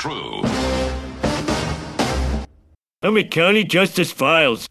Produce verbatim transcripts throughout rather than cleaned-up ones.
crew. Summit County Justice Files.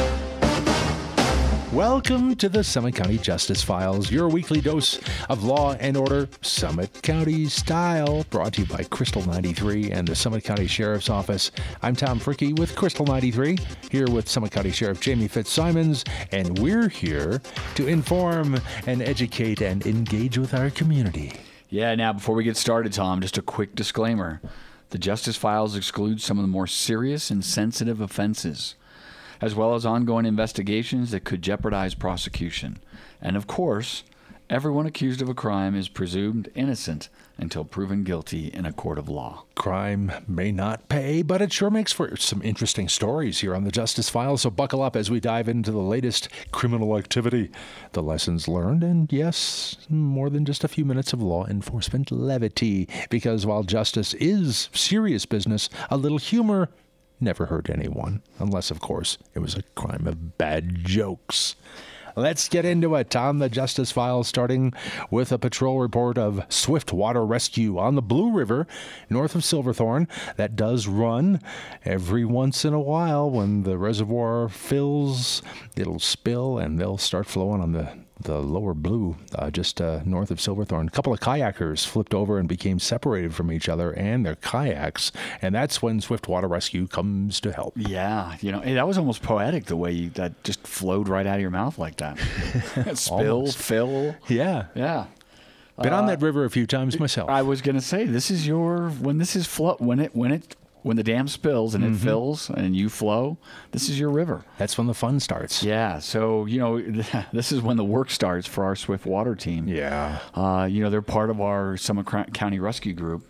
Welcome to the Summit County Justice Files, your weekly dose of law and order, Summit County style, brought to you by Crystal ninety-three and the Summit County Sheriff's Office. I'm Tom Fricke with Crystal ninety-three, here with Summit County Sheriff Jamie Fitzsimons, and we're here to inform and educate and engage with our community. Yeah, now before we get started, Tom, just a quick disclaimer. The Justice Files exclude some of the more serious and sensitive offenses, as well as ongoing investigations that could jeopardize prosecution. And of course, everyone accused of a crime is presumed innocent until proven guilty in a court of law. Crime may not pay, but it sure makes for some interesting stories here on the Justice Files, so buckle up as we dive into the latest criminal activity, the lessons learned, and yes, more than just a few minutes of law enforcement levity, because while justice is serious business, a little humor never hurt anyone, unless, of course, it was a crime of bad jokes. Let's get into it on the Justice Files, starting with a patrol report of swift water rescue on the Blue River, north of Silverthorne. That does run every once in a while. When the reservoir fills, it'll spill, and they'll start flowing on the the lower Blue, uh, just uh, north of Silverthorne. A couple of kayakers flipped over and became separated from each other and their kayaks, and that's when Swift Water Rescue comes to help. Yeah, you know, that was almost poetic, the way you, that just flowed right out of your mouth like that. Spill, Almost. fill. Yeah. Yeah. Been Uh, on that river a few times myself. I was going to say, this is your, when this is flow, when it, when it, when the dam spills and it Mm-hmm. fills and you flow, this is your river. That's when the fun starts. Yeah, so, you know, this is when the work starts for our Swift Water team. Yeah. Uh, you know, they're part of our Summit Cra- County Rescue Group.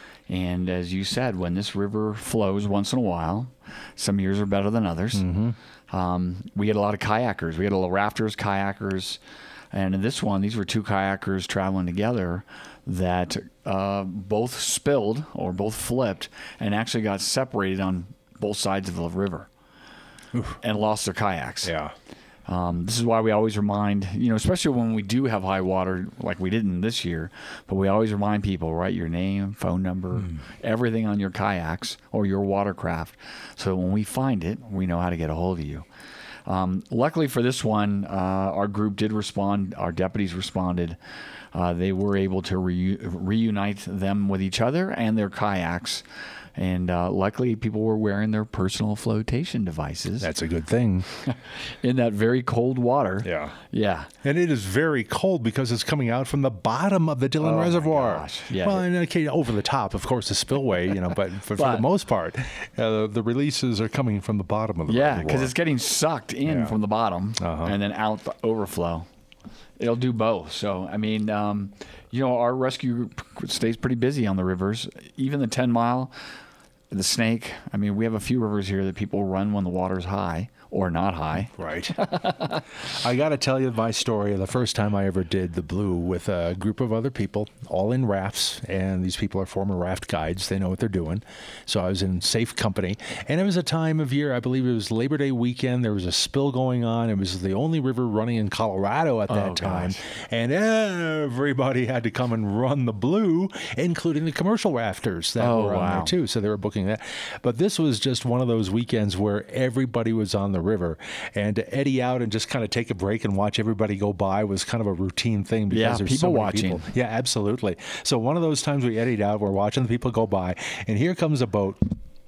And as you said, when this river flows once in a while, some years are better than others. Mm-hmm. Um, we had a lot of kayakers. We had a lot of rafters, kayakers. And in this one, these were two kayakers traveling together that uh, both spilled or both flipped and actually got separated on both sides of the river. Oof. And lost their kayaks. Yeah. Um, this is why we always remind, you know, especially when we do have high water like we didn't this year, but we always remind people, write your name, phone number, mm. everything on your kayaks or your watercraft, so when we find it, we know how to get a hold of you. Um, luckily for this one, uh, our group did respond. Our deputies responded. Uh, they were able to reu- reunite them with each other and their kayaks. And uh, luckily, people were wearing their personal flotation devices. That's a good thing. In that very cold water. Yeah. Yeah. And it is very cold because it's coming out from the bottom of the Dillon Oh, my Reservoir. gosh. Yeah. Well, and okay, over the top, of course, the spillway, you know, but for, for But- the most part, uh, the releases are coming from the bottom of the Yeah, reservoir. because it's getting sucked in Yeah. from the bottom Uh-huh. and then out the overflow. It'll do both. So, I mean, um, you know, our rescue group stays pretty busy on the rivers. Even the ten mile, the Snake. I mean, we have a few rivers here that people run when the water's high or not high. Right. I got to tell you my story of the first time I ever did the Blue with a group of other people, all in rafts, and these people are former raft guides. They know what they're doing. So I was in safe company, and it was a time of year, I believe it was Labor Day weekend. There was a spill going on. It was the only river running in Colorado at that Oh, time, gosh. and everybody had to come and run the Blue, including the commercial rafters that Oh, were on wow. there too. So they were booking that. But this was just one of those weekends where everybody was on the river, and to eddy out and just kind of take a break and watch everybody go by was kind of a routine thing because Yeah, there's people so many watching. people. Yeah, absolutely. So one of those times we eddied out, we're watching the people go by, and here comes a boat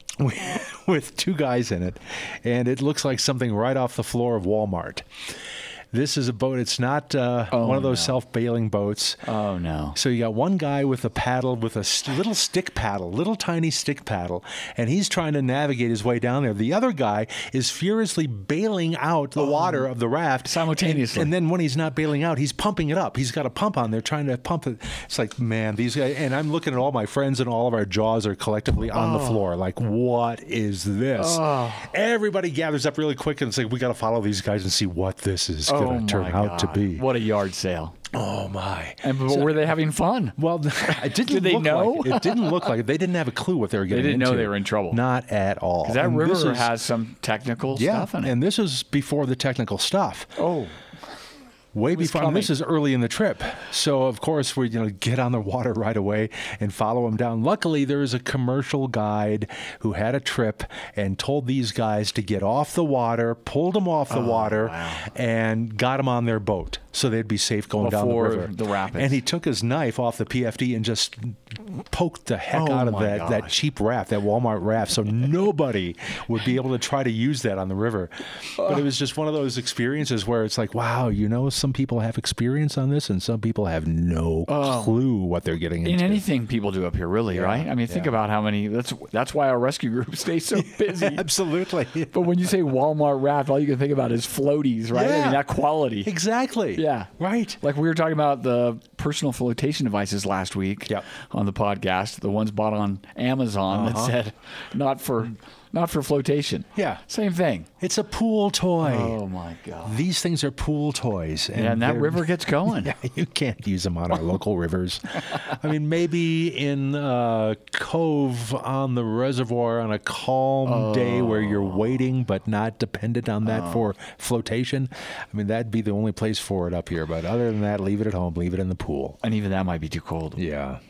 with two guys in it, and it looks like something right off the floor of Walmart. This is a boat. It's not uh, Oh, one of those no. self-bailing boats. Oh, no. So you got one guy with a paddle, with a s- little stick paddle, little tiny stick paddle, and he's trying to navigate his way down there. The other guy is furiously bailing out the water of the raft. Simultaneously. And, and then when he's not bailing out, he's pumping it up. He's got a pump on there trying to pump it. It's like, man, these guys, and I'm looking at all my friends and all of our jaws are collectively on the floor. Like, what is this? Everybody gathers up really quick and it's like, we got to follow these guys and see what this is Oh, going to turn my out to God. be. What a yard sale. Oh, my. And but were they having fun? Well, it didn't Did they look know? like it. It didn't look like it. They didn't have a clue what they were getting didn't into. know they were in trouble. Not at all. Because that And this river is- has some technical yeah, stuff in it. and this is before the technical stuff. oh. way was before. I mean, coming. this is early in the trip, so of course we you know get on the water right away and follow them down. Luckily, there was a commercial guide who had a trip and told these guys to get off the water, pulled them off the Oh, water, wow. and got them on their boat so they'd be safe going down the Before river. the rapids. And he took his knife off the P F D and just poked the heck Oh, out of my that, that gosh. cheap raft, that Walmart raft, so nobody would be able to try to use that on the river. But it was just one of those experiences where it's like, wow, you know, some people have experience on this and some people have no clue what they're getting In into. anything people do up here, really, right? I mean, think yeah. about how many. That's that's why our rescue group stays so busy. Absolutely. But when you say Walmart raft, all you can think about is floaties, right? I Yeah. mean, that quality. Exactly. Yeah. Right. Like we were talking about the personal flotation devices last week Yep. on the podcast, the ones bought on Amazon that Uh-huh. said not for not for flotation. Yeah. Same thing. It's a pool toy. Oh my God. These things are pool toys. And, Yeah, and that they're- river gets going. Yeah, you can't use them on our local rivers. I mean, maybe in a cove on the reservoir on a calm day where you're waiting but not dependent on that for flotation. I mean, that'd be the only place for it up here. But other than that, leave it at home, leave it in the pool. And even that might be too cold. Yeah.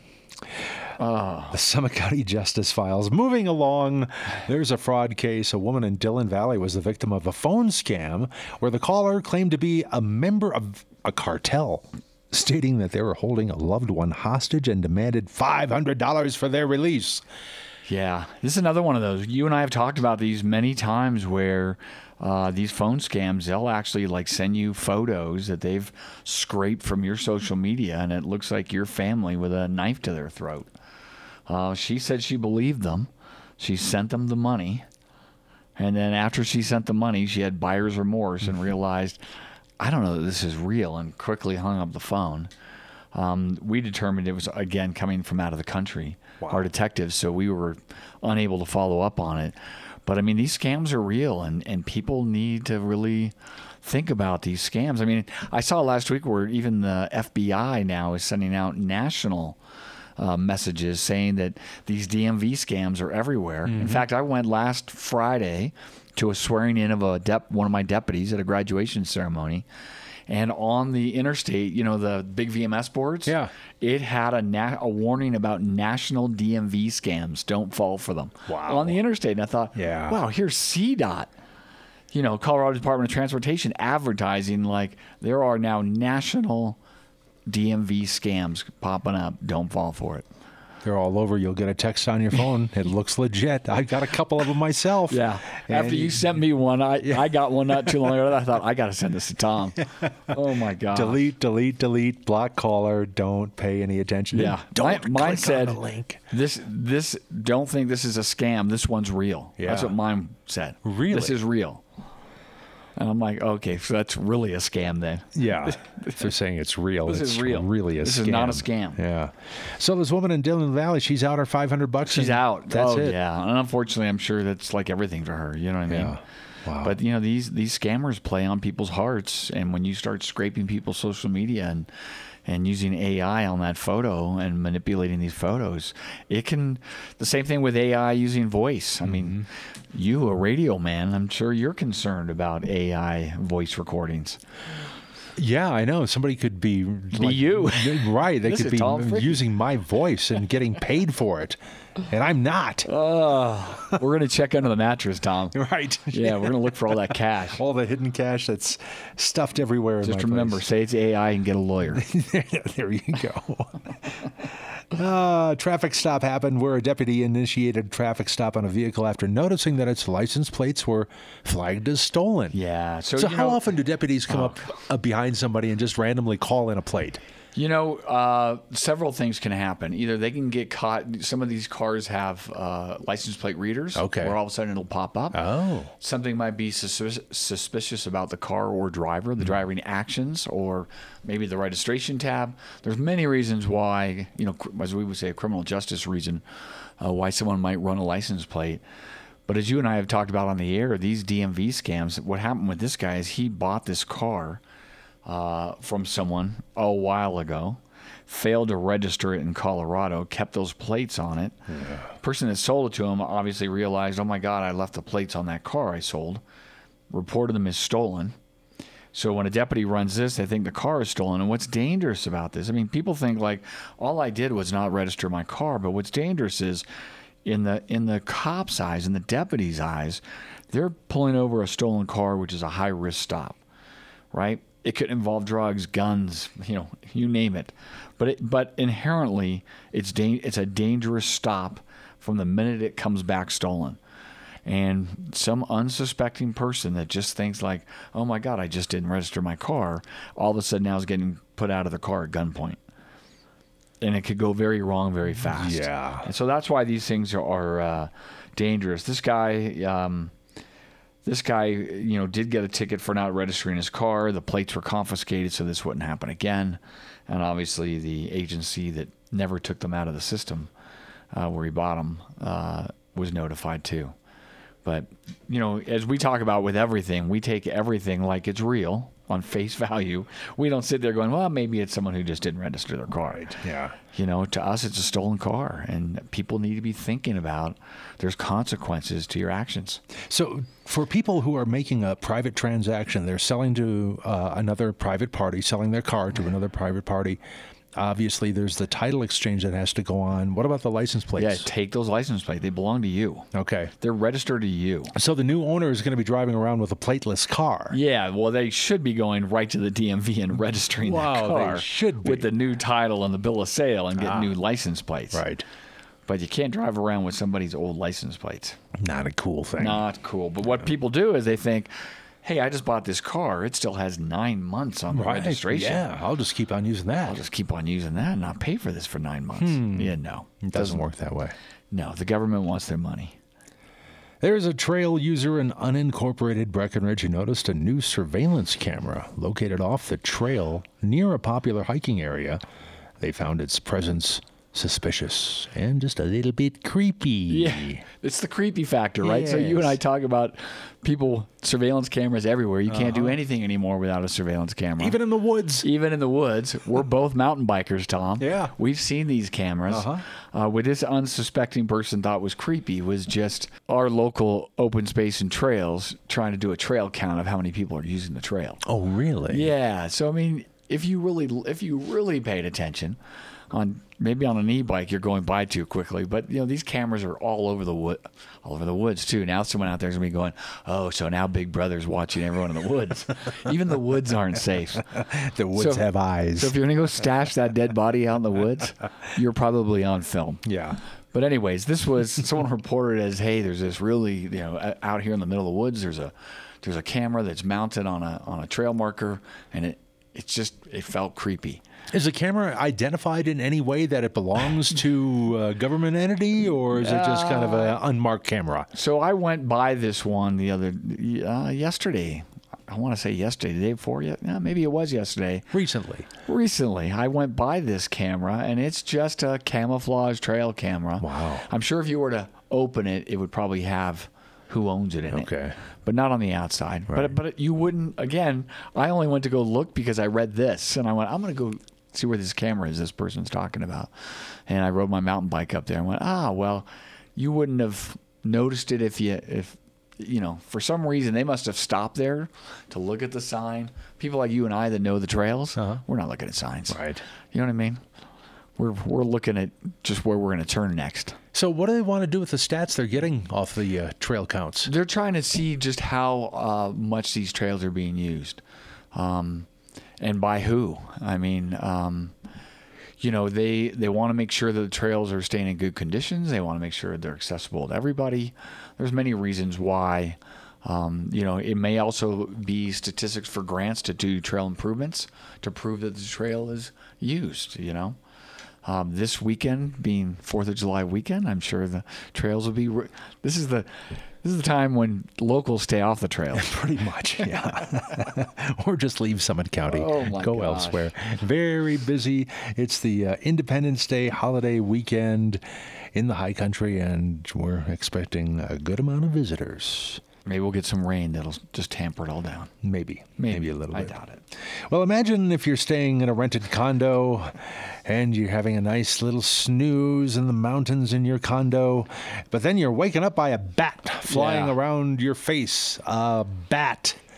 The Summit County Justice Files. Moving along, there's a fraud case. A woman in Dillon Valley was the victim of a phone scam where the caller claimed to be a member of a cartel, stating that they were holding a loved one hostage and demanded five hundred dollars for their release. Yeah, this is another one of those. You and I have talked about these many times where uh, these phone scams, they'll actually like send you photos that they've scraped from your social media, and it looks like your family with a knife to their throat. Uh, she said she believed them. She sent them the money. And then after she sent the money, she had buyer's remorse and realized, I don't know that this is real, and quickly hung up the phone. Um, we determined it was, again, coming from out of the country, our detectives, so we were unable to follow up on it. But, I mean, these scams are real, and, and people need to really think about these scams. I mean, I saw last week where even the F B I now is sending out national uh, messages saying that these D M V scams are everywhere. In fact, I went last Friday to a swearing in of a dep- one of my deputies at a graduation ceremony. And on the interstate, you know, the big V M S boards, Yeah. it had a, na- a warning about national D M V scams. Don't fall for them. Wow. On the interstate. And I thought, Yeah. wow, here's C DOT. You know, Colorado Department of Transportation advertising like there are now national D M V scams popping up. Don't fall for it. They're all over. You'll get a text on your phone. It looks legit. I got a couple of them myself. Yeah. After And- you sent me one, I, I got one not too long ago. I thought, I got to send this to Tom. Oh, my God. Delete, delete, delete, block caller, don't pay any attention. Yeah. Don't mine, mine click said, on the link. This, this, don't think this is a scam. This one's real. That's Yeah. what mine said. Really? This is real. And I'm like, okay, so that's really a scam then. Yeah. If they're saying it's real, This it's is real. really a This scam. is not a scam. Yeah. So this woman in Dillon Valley, she's out her five hundred bucks. She's and out. That's oh, it. yeah. And unfortunately, I'm sure that's like everything for her. You know what I mean? Yeah. Wow. But you know, these these scammers play on people's hearts, and when you start scraping people's social media and and using A I on that photo and manipulating these photos, it can. The same thing with A I using voice. I mean, you, a radio man, I'm sure you're concerned about A I voice recordings. Yeah, I know. Somebody could be Be you. Right. They This could is be Tom Fricky. using my voice and getting paid for it. And I'm not. Oh, we're gonna check under the mattress, Tom. Right. Yeah, we're gonna look for all that cash. All the hidden cash that's stuffed everywhere. Just in my remember, place. say it's A I and get a lawyer. There you go. Uh, traffic stop happened where a deputy initiated a traffic stop on a vehicle after noticing that its license plates were flagged as stolen. Yeah. So, So you how know, often do deputies come up uh, behind somebody and just randomly call in a plate? You know, uh, several things can happen. Either they can get caught. Some of these cars have uh, license plate readers. Okay. Where all of a sudden it'll pop up. Oh. Something might be sus- suspicious about the car or driver, the driving actions, or maybe the registration tab. There's many reasons why, you know, cr- as we would say, a criminal justice reason uh, why someone might run a license plate. But as you and I have talked about on the air, these D M V scams, what happened with this guy is he bought this car uh, from someone a while ago, failed to register it in Colorado, kept those plates on it. Yeah. Person that sold it to him obviously realized, oh my God, I left the plates on that car I sold, reported them as stolen. So when a deputy runs this, they think the car is stolen. And what's dangerous about this? I mean, people think like all I did was not register my car, but what's dangerous is in the in the cop's eyes, in the deputy's eyes, they're pulling over a stolen car, which is a high risk stop, right? It could involve drugs, guns, you know, you name it. But it, but inherently, it's da- it's a dangerous stop from the minute it comes back stolen. And some unsuspecting person that just thinks like, oh my God, I just didn't register my car, all of a sudden now is getting put out of the car at gunpoint. And it could go very wrong very fast. Yeah. And so that's why these things are, are uh, dangerous. This guy, um, this guy, you know, did get a ticket for not registering his car. The plates were confiscated, so this wouldn't happen again. And obviously, the agency that never took them out of the system, uh, where he bought them, uh, was notified too. But, you know, as we talk about with everything, we take everything like it's real on face value. We don't sit there going, well, maybe it's someone who just didn't register their car. Right. Yeah. You know, to us, it's a stolen car, and people need to be thinking about there's consequences to your actions. So for people who are making a private transaction, they're selling to uh, another private party, selling their car to another private party. Obviously, there's the title exchange that has to go on. What about the license plates? Yeah, take those license plates. They belong to you. Okay. They're registered to you. So the new owner is going to be driving around with a plateless car. Yeah, well, they should be going right to the D M V and registering Wow, that they car should be. with the new title and the bill of sale and get Ah. new license plates. Right. But you can't drive around with somebody's old license plates. Not a cool thing. Not cool. But what people do is they think, hey, I just bought this car. It still has nine months on the Right. registration. Yeah, I'll just keep on using that. I'll just keep on using that and not pay for this for nine months. Yeah, no. It doesn't work that way. No, the government wants their money. There's a trail user in unincorporated Breckenridge who noticed a new surveillance camera located off the trail near a popular hiking area. They found its presence suspicious and just a little bit creepy. Yeah, it's the creepy factor, right? So you and I Yes. talk about people, surveillance cameras everywhere. You can't do anything anymore without a surveillance camera. Even in the woods. Even in the woods. We're both mountain bikers, Tom. Yeah. We've seen these cameras. Uh-huh. Uh, what this unsuspecting person thought was creepy was just our local open space and trails trying to do a trail count of how many people are using the trail. Oh, really? Yeah. So, I mean, if you really, if you really paid attention, on maybe on an e-bike you're going by too quickly, but you know these cameras are all over the wood, all over the woods too. Now someone out there's gonna be going, oh, so now Big Brother's watching everyone in the woods. Even the woods aren't safe. The woods So- have eyes. So if you're gonna go stash that dead body out in the woods, you're probably on film. yeah. But anyways, this was someone reported as, hey, there's this really, you know, o- out here in the middle of the woods, there's a there's a camera that's mounted on a on a trail marker, and it it's just it felt creepy. Is the camera identified in any way that it belongs to a government entity, or is it just kind of an unmarked camera? So I went by this one the other uh, yesterday. I want to say yesterday, the day before. Yeah, yeah, maybe it was yesterday. Recently. Recently, I went by this camera, and it's just a camouflage trail camera. Wow. I'm sure if you were to open it, it would probably have who owns it in it. Okay. But not on the outside. Right. But but you wouldn't. Again, I only went to go look because I read this, and I went, I'm going to go see where this camera is this person's talking about. And I rode my mountain bike up there and went, ah, well, you wouldn't have noticed it if you if you know, for some reason they must have stopped there to look at the sign. People like you and I that know the trails, Uh-huh. we're not looking at signs. Right. You know what I mean? We're we're looking at just where we're going to turn next. So what do they want to do with the stats they're getting off the uh, trail counts? They're trying to see just how uh, much these trails are being used, um, and by who. I mean, um, you know, they they want to make sure that the trails are staying in good conditions. They want to make sure they're accessible to everybody. There's many reasons why. Um, you know, it may also be statistics for grants to do trail improvements to prove that the trail is used. You know. Um, this weekend being Fourth of July weekend, I'm sure the trails will be. Re- this is the this is the time when locals stay off the trails. Pretty much, yeah. Or just leave Summit County. Oh, my Go gosh. elsewhere. Very busy. It's the uh, Independence Day holiday weekend in the high country, and we're expecting a good amount of visitors. Maybe we'll get some rain that'll just tamper it all down. Maybe. Maybe, a little I bit. doubt it. Well, imagine if you're staying in a rented condo and you're having a nice little snooze in the mountains in your condo, but then you're waking up by a bat flying Yeah. around your face. A bat. Yeah.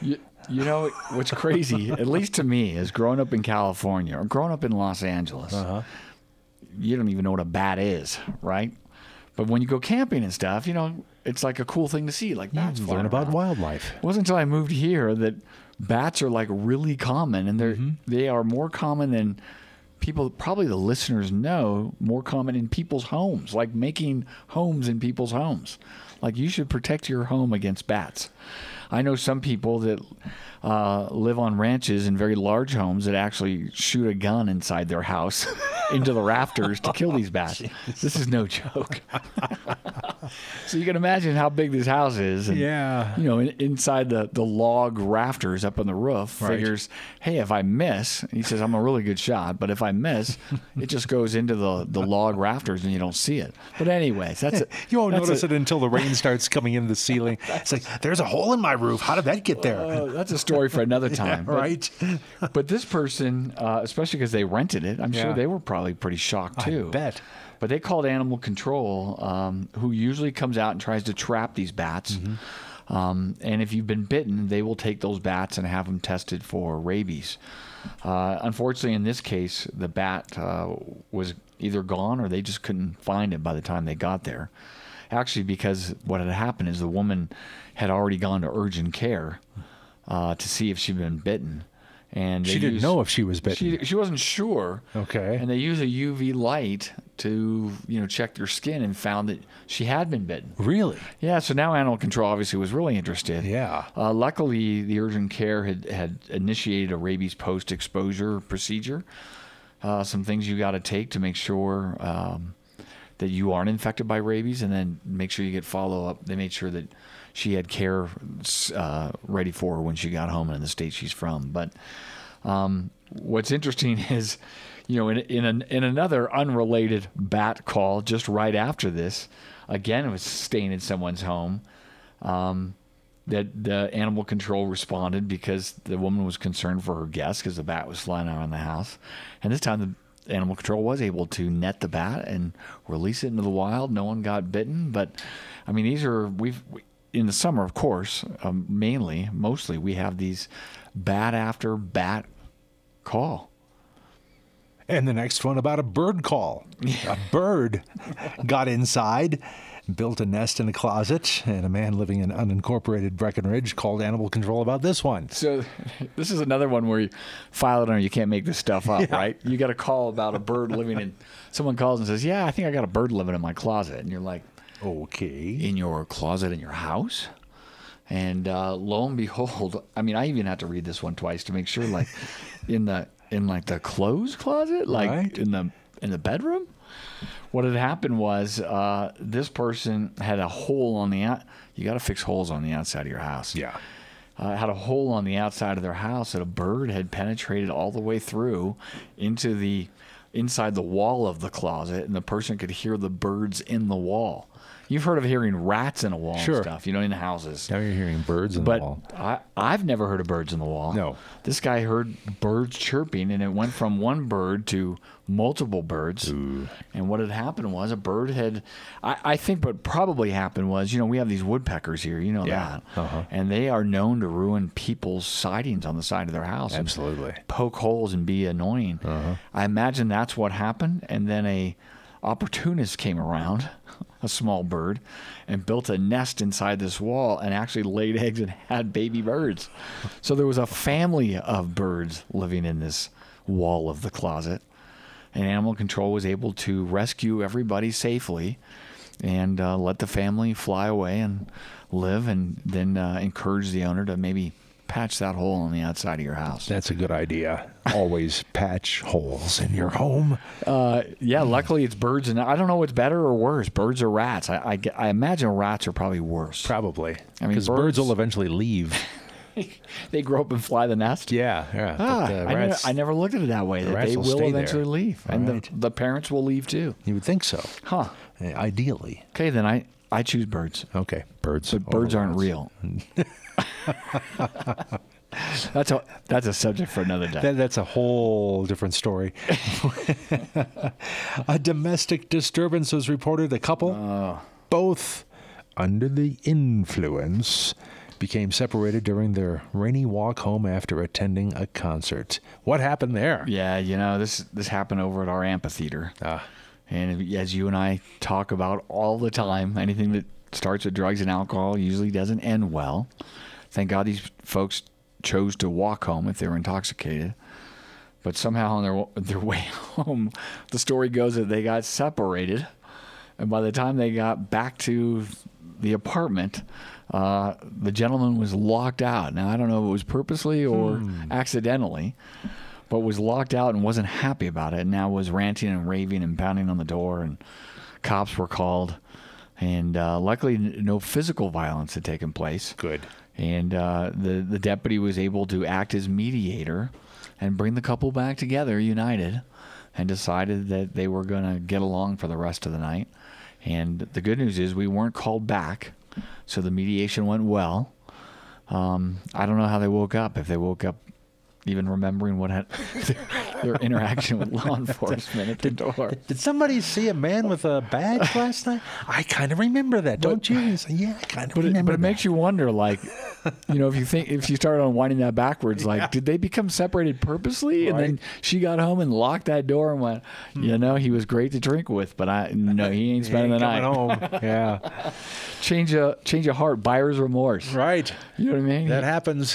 You know, what's crazy, at least to me, is growing up in California or growing up in Los Angeles, Uh-huh. you don't even know what a bat is, right? But when you go camping and stuff, you know, it's like a cool thing to see. Like bats You flying learn about around. wildlife. It wasn't until I moved here that bats are like really common, and they're they are more common than people, probably the listeners know, more common in people's homes, like making homes in people's homes. Like you should protect your home against bats. I know some people that uh, live on ranches in very large homes that actually shoot a gun inside their house into the rafters to kill these bats. This is no joke. So you can imagine how big this house is. And, Yeah. you know, in, inside the, the log rafters up on the roof, Right. figures, hey, if I miss, he says, I'm a really good shot, but if I miss, it just goes into the, the log rafters and you don't see it. But anyways, that's it. You won't that's notice a, it until the rain starts coming in the ceiling. It's like, there's a hole in my roof. How did that get there? Uh, that's a story for another time. But- right? But this person, uh, especially because they rented it, I'm Yeah. sure they were probably pretty shocked too. I bet. But they called animal control, um, who usually comes out and tries to trap these bats. Mm-hmm. Um, and if you've been bitten, they will take those bats and have them tested for rabies. Uh, unfortunately, in this case, the bat uh, was either gone or they just couldn't find it by the time they got there. Actually, because what had happened is the woman had already gone to urgent care uh, to see if she'd been bitten. And they She didn't used- know if she was bitten. She, she wasn't sure. Okay. And they used a U V light to, you know, check their skin and found that she had been bitten. Really? Yeah, so now animal control obviously was really interested. Yeah. Uh, luckily, the urgent care had, had initiated a rabies post-exposure procedure. Uh, some things you got to take to make sure um, that you aren't infected by rabies, and then make sure you get follow-up. They made sure that she had care uh, ready for her when she got home in the state she's from. But um, what's interesting is, you know, in in, an, in another unrelated bat call just right after this, again, it was staying in someone's home. Um, that the animal control responded because the woman was concerned for her guests because the bat was flying around the house. And this time the animal control was able to net the bat and release it into the wild. No one got bitten. But, I mean, these are, we've, in the summer, of course, um, mainly, mostly, we have these bat after bat call. And the next one about a bird call. A bird got inside, built a nest in a closet, and a man living in unincorporated Breckenridge called animal control about this one. So this is another one where you file it under, you can't make this stuff up, Yeah. right? You got a call about a bird living in, someone calls and says, yeah, I think I got a bird living in my closet. And you're like, Okay. in your closet in your house? And uh, lo and behold, I mean, I even had to read this one twice to make sure, like in the in like the clothes closet, like Right. in the in the bedroom. What had happened was uh, this person had a hole on the out. You got to fix holes on the outside of your house. Yeah. Uh, had a hole on the outside of their house that a bird had penetrated all the way through into the inside the wall of the closet, and the person could hear the birds in the wall. You've heard of hearing rats in a wall Sure. and stuff, you know, in houses. Now you're hearing birds in But the wall. I, I've never heard of birds in the wall. No. This guy heard birds chirping, and it went from one bird to multiple birds. Ooh. And what had happened was a bird had, I, I think what probably happened was, you know, we have these woodpeckers here, you know Yeah. that. Uh-huh. And they are known to ruin people's sidings on the side of their house. and Absolutely. poke holes and be annoying. Uh-huh. I imagine that's what happened. And then a opportunist came around, a small bird, and built a nest inside this wall and actually laid eggs and had baby birds. So there was a family of birds living in this wall of the closet. And animal control was able to rescue everybody safely and uh, let the family fly away and live, and then uh, encourage the owner to maybe patch that hole on the outside of your house. That's a good idea. Always patch holes in your home. Uh, yeah, luckily it's birds, and I don't know what's better or worse, birds or rats. I, I, I imagine rats are probably worse. Probably. I mean, Because birds, birds- will eventually leave. They grow up and fly the nest. Yeah, yeah. Ah, but, uh, I, never, rats, I never looked at it that way. That rats they will will, stay eventually there. leave, All and right. the, the parents will leave too. You would think so. Huh? Uh, Ideally. Okay, then I I choose birds. Okay, birds. But birds over aren't rats. real. That's a that's a subject for another day. That, that's a whole different story. A domestic disturbance was reported. A couple, Oh. both under the influence, became separated during their rainy walk home after attending a concert. What happened there? Yeah, you know, this this happened over at our amphitheater. Ah. And as you and I talk about all the time, anything that starts with drugs and alcohol usually doesn't end well. Thank God these folks chose to walk home if they were intoxicated. But somehow on their their way home, the story goes that they got separated. And by the time they got back to the apartment, uh, the gentleman was locked out. Now, I don't know if it was purposely or hmm. accidentally, but was locked out and wasn't happy about it. And now was ranting and raving and pounding on the door. And cops were called. And uh, luckily, no physical violence had taken place. Good. And uh, the, the deputy was able to act as mediator and bring the couple back together, united, and decided that they were going to get along for the rest of the night. And the good news is we weren't called back, so the mediation went well. Um, I don't know how they woke up, if they woke up even remembering what had their, their interaction with law enforcement at the door. Did somebody see a man with a badge last night? I kind of remember that, don't but, you? You say, yeah, I kind of but remember it, But it that. makes you wonder, like, you know, if you think if you started unwinding that backwards, like, yeah. did they become separated purposely? And right. then she got home and locked that door and went, hmm. you know, he was great to drink with, but I no, he ain't spending he ain't the night. Home. Yeah. change a change of heart, buyer's remorse. Right. You know what I mean? That happens.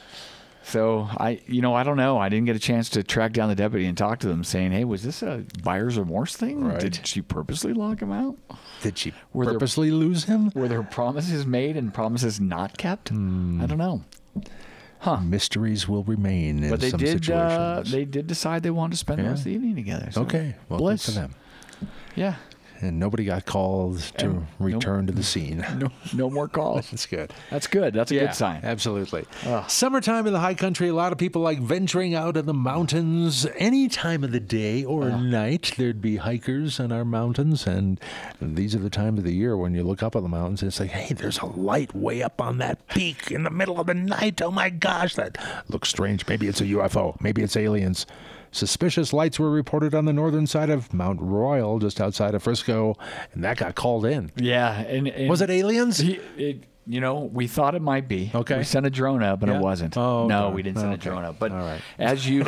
So I, you know, I don't know. I didn't get a chance to track down the deputy and talk to them, saying, "Hey, was this a buyer's remorse thing? Right. Did she purposely lock him out? Did she were purposely there, lose him? Were there promises made and promises not kept? Hmm. I don't know. Huh? Mysteries will remain in but they some did, situations. Uh, they did decide they wanted to spend yeah. the rest of the evening together. So okay, well, bliss good for them. Yeah. And nobody got called to and return no, to the scene. No, no more calls. That's good. That's good. That's a yeah, good sign. Absolutely. Ugh. Summertime in the high country, a lot of people like venturing out in the mountains any time of the day or Ugh. night. There'd be hikers in our mountains, and these are the time of the year when you look up at the mountains and it's like, hey, there's a light way up on that peak in the middle of the night. Oh my gosh, that looks strange. Maybe it's a U F O. Maybe it's aliens. Suspicious lights were reported on the northern side of Mount Royal, just outside of Frisco, and that got called in. Yeah. And, and was it aliens? He, it, you know, we thought it might be. Okay. We sent a drone up, but yeah. it wasn't. Oh, no, darn. we didn't send okay. a drone up. But all right. as you,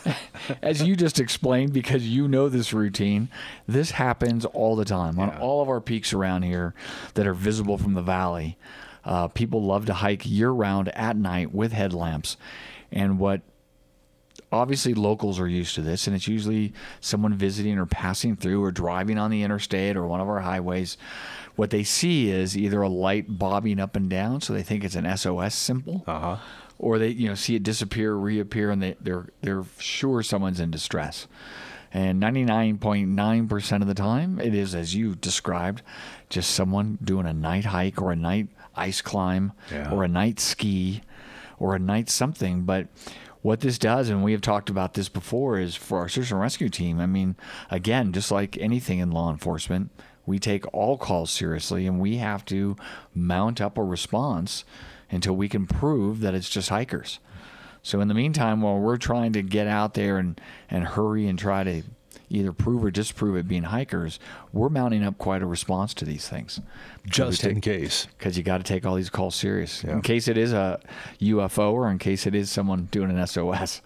as you just explained, because you know this routine, this happens all the time on yeah. all of our peaks around here that are visible from the valley. Uh, people love to hike year-round at night with headlamps, and what. Obviously, locals are used to this, and it's usually someone visiting or passing through or driving on the interstate or one of our highways. What they see is either a light bobbing up and down, so they think it's an S O S symbol, uh-huh. or they you know see it disappear, reappear, and they, they're they're sure someone's in distress. And ninety-nine point nine percent of the time, it is, as you described, just someone doing a night hike or a night ice climb yeah. or a night ski or a night something, but what this does, and we have talked about this before, is for our search and rescue team, I mean, again, just like anything in law enforcement, we take all calls seriously, and we have to mount up a response until we can prove that it's just hikers. So in the meantime, while we're trying to get out there and, and hurry and try to either prove or disprove it being hikers, we're mounting up quite a response to these things. Just take, in case. Because you got to take all these calls serious. Yeah. In case it is a U F O or in case it is someone doing an S O S.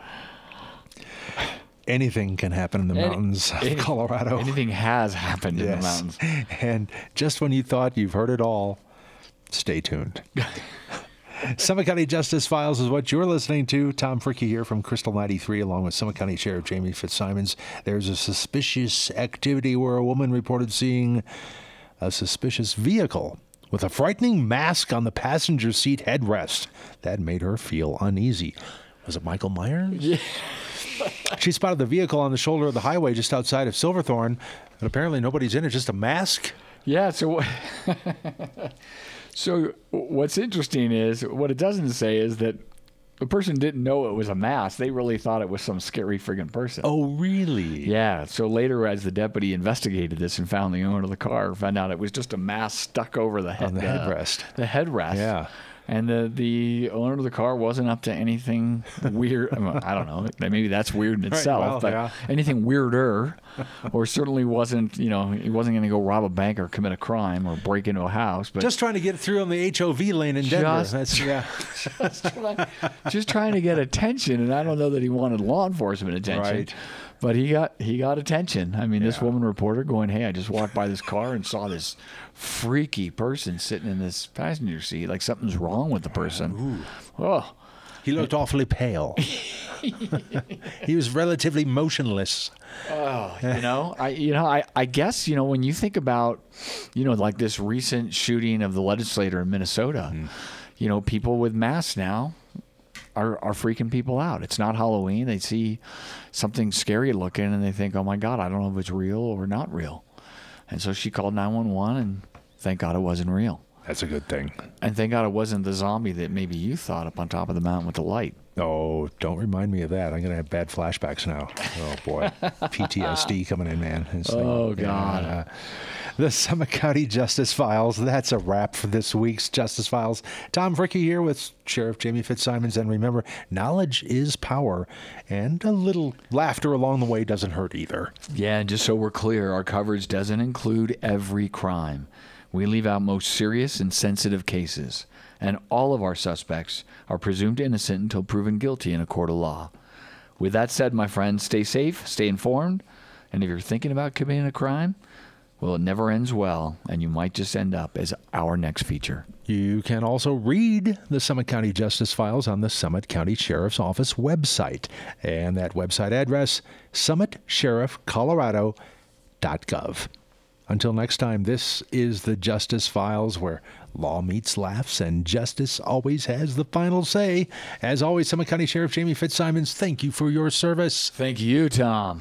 Anything can happen in the Any, mountains of any, Colorado. Anything has happened yes. in the mountains. And just when you thought you've heard it all, stay tuned. Summit County Justice Files is what you're listening to. Tom Fricke here from Crystal ninety-three, along with Summit County Sheriff Jamie Fitzsimons. There's a suspicious activity where a woman reported seeing a suspicious vehicle with a frightening mask on the passenger seat headrest. That made her feel uneasy. Was it Michael Myers? Yeah. She spotted the vehicle on the shoulder of the highway just outside of Silverthorne, and apparently nobody's in it, just a mask. Yeah, so so what's interesting is, what it doesn't say is that the person didn't know it was a mask. They really thought it was some scary friggin' person. Oh, really? Yeah. So later, as the deputy investigated this and found the owner of the car, found out it was just a mask stuck over the head, on the uh, headrest. The headrest. Yeah. And the, the owner of the car wasn't up to anything weird. I, mean, I don't know. Maybe that's weird in itself. well, but yeah. anything weirder, or certainly wasn't, you know, he wasn't going to go rob a bank or commit a crime or break into a house. But Just trying to get through on the H O V lane in Denver. Just- That's, yeah. just, try, just trying to get attention. And I don't know that he wanted law enforcement attention. Right. But he got he got attention. I mean, this Yeah. woman reporter going, "Hey, I just walked by this car and saw this freaky person sitting in this passenger seat. Like something's wrong with the person." Oh, He looked awfully pale. He was relatively motionless. oh, you know, I you know, I, I guess, you know, when you think about, you know, like this recent shooting of the legislator in Minnesota, Mm. you know, people with masks now are are freaking people out. It's not Halloween. They see something scary looking and they think, "Oh my God, I don't know if it's real or not real." And so she called nine one one, and thank God it wasn't real. That's a good thing. And thank God it wasn't the zombie that maybe you thought up on top of the mountain with the light. Oh, don't remind me of that. I'm going to have bad flashbacks now. Oh, boy. P T S D coming in, man. It's Oh, like, God. uh, the Summit County Justice Files. That's a wrap for this week's Justice Files. Tom Fricky here with Sheriff Jamie Fitzsimons. And remember, knowledge is power. And a little laughter along the way doesn't hurt either. Yeah, and just so we're clear, our coverage doesn't include every crime. We leave out most serious and sensitive cases, and all of our suspects are presumed innocent until proven guilty in a court of law. With that said, my friends, stay safe, stay informed, and if you're thinking about committing a crime, well, it never ends well, and you might just end up as our next feature. You can also read the Summit County Justice Files on the Summit County Sheriff's Office website. And that website address, summit sheriff colorado dot gov. Until next time, this is the Justice Files, where law meets laughs and justice always has the final say. As always, Summit County Sheriff Jamie Fitzsimons, thank you for your service. Thank you, Tom.